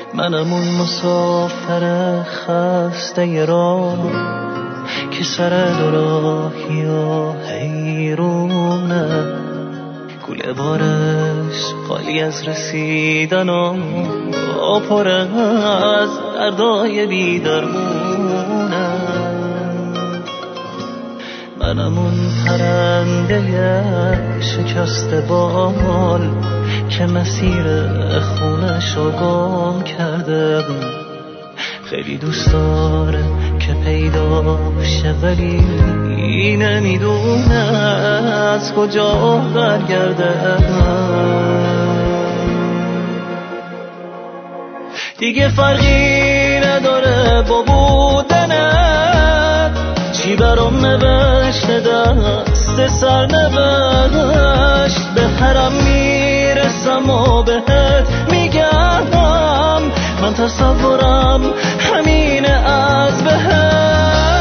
منم اون مسافر خسته راه که سر دو راهی و حیرونه، کوله بارش خالی از رسیدن و پر از دردای بی‌درمونه. منم اون پرنده شکسته بال که مسیر خونشو گم کرده، خیلی دوست داره که پیدا شه ولی نمیدونه از کجا برگرده. دیگه فرقی نداره با بودنت، چی برام نوشته دست سرنوشت. به هرم میرسم و بهت میگم من تصورم همینه از بهشت.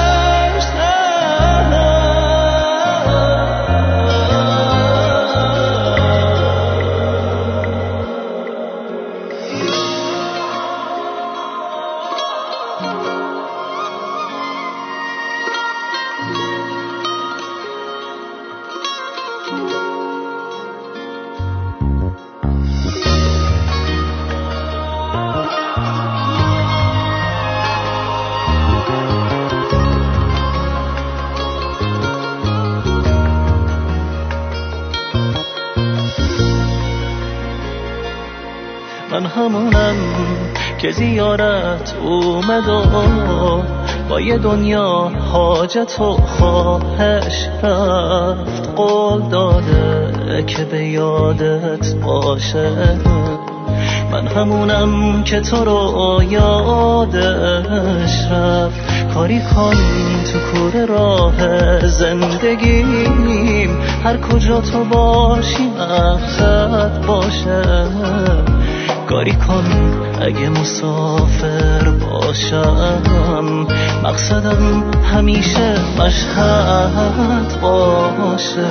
من همونم که زیارت اومد و با یه دنیا حاجت و خواهش رفت، قول داده که به یادت باشه. من همونم که تو رو یادش رفت، کاری کن تو کوره راه زندگیم، هر کجا تو باشی مقصد باشه. کاری کن اگه مسافر باشم، مقصدم همیشه مشهد باشه.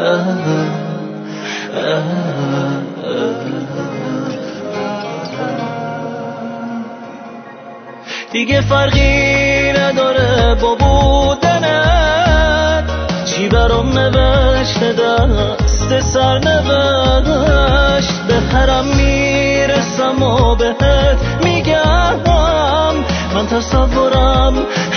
دیگه فرقی نداره با بودنت، چی برام نوشته دست سرنوشت. به هرم میرسم و بهت میگم من تصورم